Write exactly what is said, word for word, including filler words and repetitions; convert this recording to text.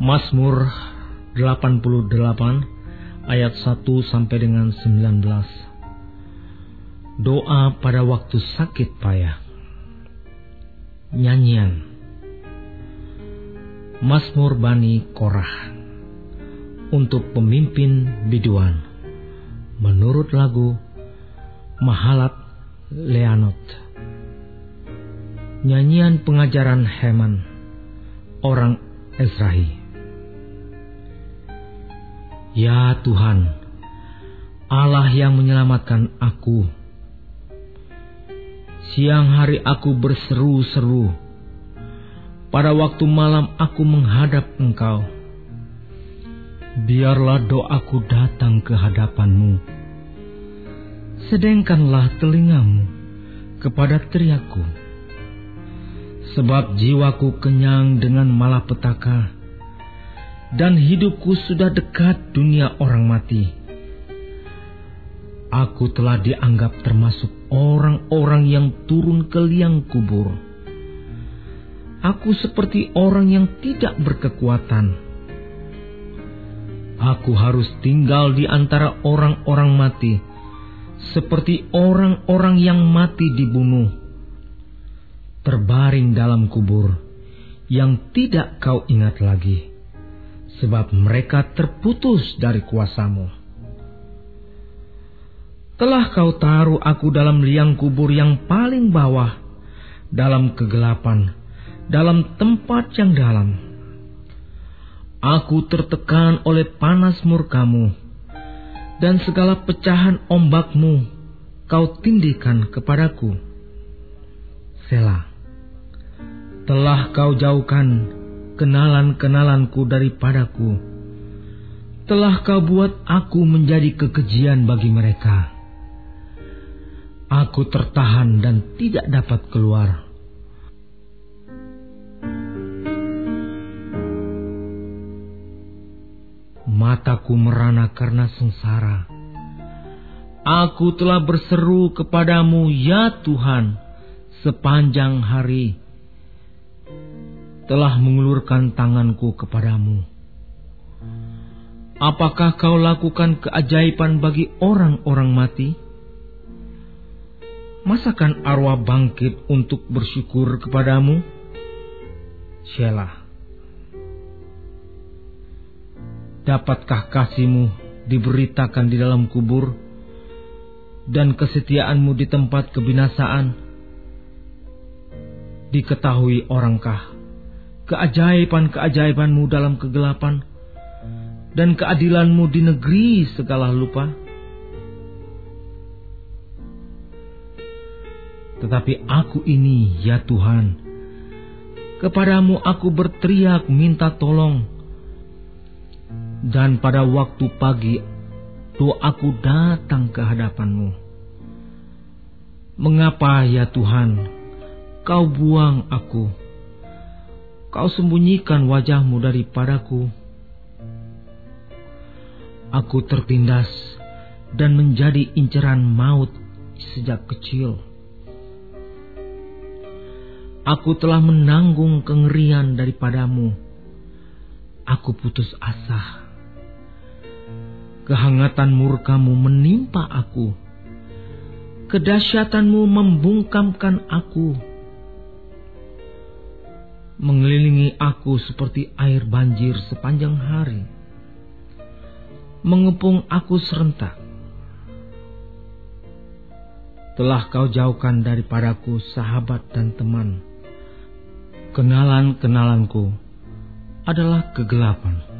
Mazmur delapan puluh delapan ayat satu sampai dengan sembilan belas. Doa pada waktu sakit payah. Nyanyian. Mazmur Bani Korah untuk pemimpin biduan menurut lagu Mahalat Leanot. Nyanyian pengajaran Heman orang Ezrahi. Ya Tuhan, Allah yang menyelamatkan aku. Siang hari aku berseru-seru. Pada waktu malam aku menghadap Engkau. Biarlah doaku datang ke hadapan-Mu. Sedengkanlah telingamu kepada teriakku. Sebab jiwaku kenyang dengan malapetaka, dan hidupku sudah dekat dunia orang mati. Aku telah dianggap termasuk orang-orang yang turun ke liang kubur. Aku seperti orang yang tidak berkekuatan. Aku harus tinggal di antara orang-orang mati, seperti orang-orang yang mati dibunuh, terbaring dalam kubur yang tidak Kau ingat lagi. Sebab mereka terputus dari kuasa-Mu. Telah Kau taruh aku dalam liang kubur yang paling bawah, dalam kegelapan, dalam tempat yang dalam. Aku tertekan oleh panas murka-Mu, dan segala pecahan ombak-Mu Kau tindihkan kepadaku. Selah. Telah Kau jauhkan kenalan-kenalanku daripadaku. Telah Kau buat aku menjadi kekejian bagi mereka. Aku tertahan dan tidak dapat keluar. Mataku merana karena sengsara. Aku telah berseru kepadamu, ya Tuhan, sepanjang hari. Telah mengulurkan tanganku kepadamu. Apakah Kau lakukan keajaiban bagi orang-orang mati? Masakan arwah bangkit untuk bersyukur kepadamu? Selah. Dapatkah kasih-Mu diberitakan di dalam kubur, dan kesetiaan-Mu di tempat kebinasaan? Diketahui orangkah keajaiban-keajaiban-Mu dalam kegelapan, dan keadilan-Mu di negeri segala lupa? Tetapi aku ini, ya Tuhan, kepadamu aku berteriak minta tolong, dan pada waktu pagi doaku datang ke hadapan-Mu. Mengapa, ya Tuhan, Kau buang aku? Kau sembunyikan wajah-Mu daripadaku. Aku tertindas dan menjadi inceran maut sejak kecil. Aku telah menanggung kengerian daripadamu. Aku putus asa. Kehangatan murka-Mu menimpa aku. Kedahsyatan-Mu membungkamkan aku. Mengelilingi aku seperti air banjir sepanjang hari. Mengepung aku serentak. Telah Kau jauhkan daripadaku sahabat dan teman. Kenalan-kenalanku adalah kegelapan.